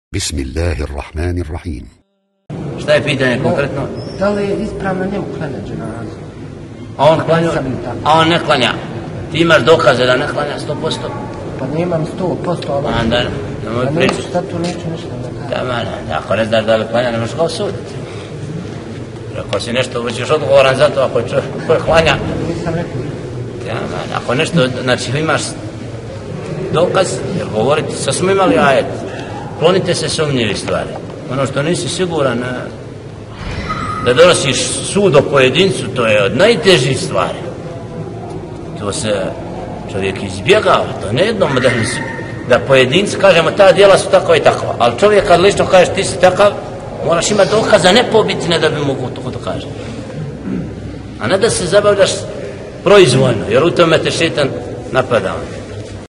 Bismillahirrahmanirrahim. Šta je pitanje konkretno? Da li je ispravno njemu klanjati dženazu? A on ne klanja. Ti imaš dokaze da ne klanja 100%? Pa nemam 100%, ali... Onda, nemoj pričati. Šta tu neću ništa da kažem. Ako ne znaš da li klanja, ne možeš ga osuditi. Ako si nešto, bićeš odgovoran za to, ako je klanja. Nisam rekao. Ako nešto, znači imaš dokaz, jer govoriti, sad smo imali ajet. Klonite se sumnjivi stvari. Ono što nisi siguran da donosiš sud o pojedincu, to je od najtežih stvari. To se čovjek izbjegava, to ne jednom da pojedinci kažemo ta djela su takva i takva, ali čovjek kad lično kažeš ti si takav, moraš imati dokaza nepobitne da bi mogu to kaže. A ne da se zabavljaš proizvoljno, jer u tome te šetan napada.